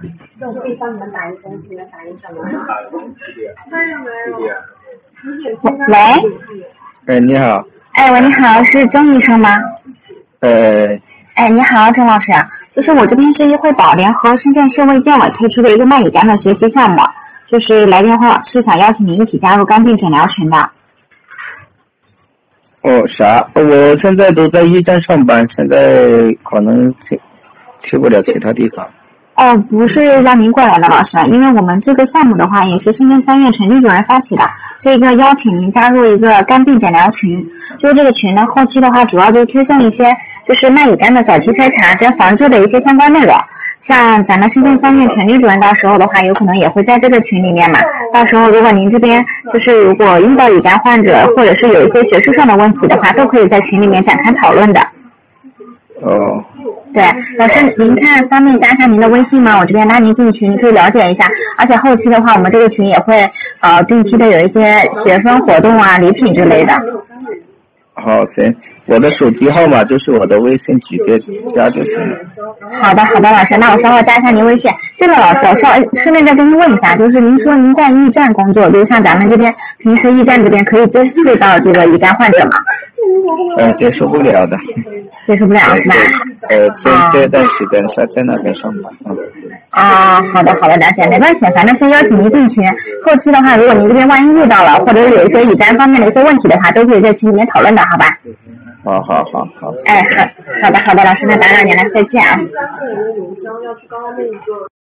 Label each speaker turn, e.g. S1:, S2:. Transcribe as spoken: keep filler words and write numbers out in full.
S1: 那我可以帮你们打印东西，能打印什么？
S2: 喂。
S3: 哎，你好。
S2: 哎，喂，你好，是钟医生吗？
S3: 呃。
S2: 哎，你好，钟老师，就是我这边是议会宝联合深圳市卫健委推出的一个麦乙肝的学习项目，就是来电话是想邀请您一起加入肝病诊疗群的。
S3: 哦，啥？我现在都在驿站上班，现在可能去去不了其他地方。
S2: 哦，不是让您过来的，老师，因为我们这个项目的话，也是深圳三院陈军主任发起的，所以就邀请您加入一个肝病诊疗群。就这个群呢，后期的话，主要就推送一些就是麦乙肝的早期筛查跟防治的一些相关内容。像咱们深圳三院陈军主任到时候的话，有可能也会在这个群里面嘛。到时候如果您这边就是如果遇到乙肝患者，或者是有一些学术上的问题的话，都可以在群里面展开讨论的。
S3: 哦。
S2: 对，老师，您看方便加一下您的微信吗？我这边拉您进群，你可以了解一下。而且后期的话，我们这个群也会呃定期的有一些学分活动啊、礼品之类的。
S3: 好，行，我的手机号码就是我的微信，直接加就行了。
S2: 好的，好的，老师，那我稍后加一下您微信。对了，老师，我稍顺便再跟您问一下，就是您说您在驿站工作，就是像咱们这边平时驿站这边可以接触到这个乙肝患者吗？
S3: 呃，接受不了的。
S2: 接受不了是吧？
S3: 呃，这这段时间在在那边上班。嗯。
S2: 啊，好的好的，了解，没关系，反正先邀请您进群，后期的话，如果您这边万一遇到了，或者是有一些乙肝方面的一些问题的话，都可以在群里面讨论的，好吧？
S3: 好好好好。
S2: 哎，好好的好的，老师，那打扰您了，再见啊。